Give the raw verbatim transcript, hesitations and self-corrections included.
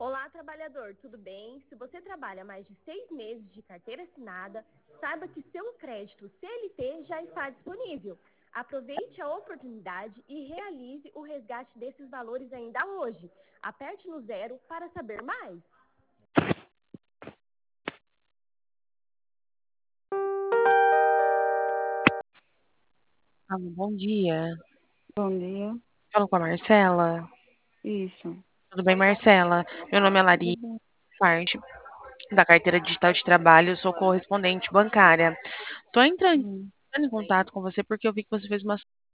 Olá, trabalhador, tudo bem? Se você trabalha mais de seis meses de carteira assinada, saiba que seu crédito C L T já está disponível. Aproveite a oportunidade e realize o resgate desses valores ainda hoje. Aperte no zero para saber mais. Alô, bom dia. Bom dia. Falo com a Marcela. Isso. Tudo bem, Marcela? Meu nome é Tudo Larissa, bem. parte da carteira digital de trabalho, eu sou correspondente bancária. Tô entrando Hum. em contato com você porque eu vi que você fez uma